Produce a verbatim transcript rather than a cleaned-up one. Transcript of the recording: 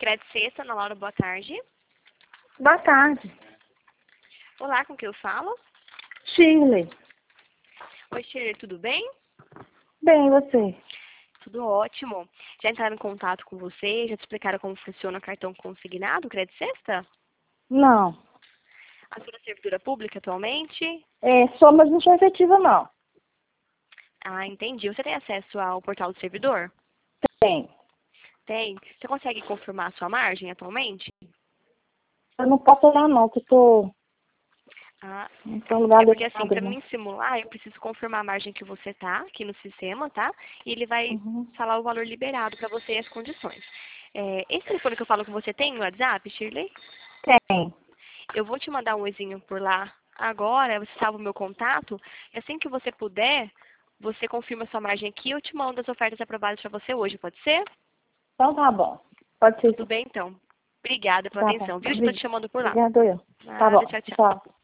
Crédito Sexta, Ana Laura, boa tarde. Boa tarde. Olá, com quem eu falo? Shirley. Oi, Shirley, tudo bem? Bem, e você? Tudo ótimo. Já entraram em contato com você? Já te explicaram como funciona o cartão consignado, Crédito Sexta? Não. A sua servidora pública atualmente? É, sou, mas não sou efetiva, não. Ah, entendi. Você tem acesso ao portal do servidor? Tem. Tem. Você consegue confirmar a sua margem atualmente? Eu não posso olhar, não, que estou Ah, em um lugar é porque assim, adequado, para né? mim simular, eu preciso confirmar a margem que você tá aqui no sistema, tá? E ele vai Uhum. falar o valor liberado para você e as condições. É, esse telefone que eu falo com você tem no WhatsApp, Shirley? Tem. Eu vou te mandar um oizinho por lá agora, você salva o meu contato, e assim que você puder, você confirma a sua margem aqui, eu te mando as ofertas aprovadas para você hoje, pode ser? Então tá bom. Pode ser Tudo sim. bem, então. Obrigada pela Tá bom. atenção, viu? Estou te chamando por lá. Obrigado eu. Tá Nada, bom. tchau, tchau. Tchau.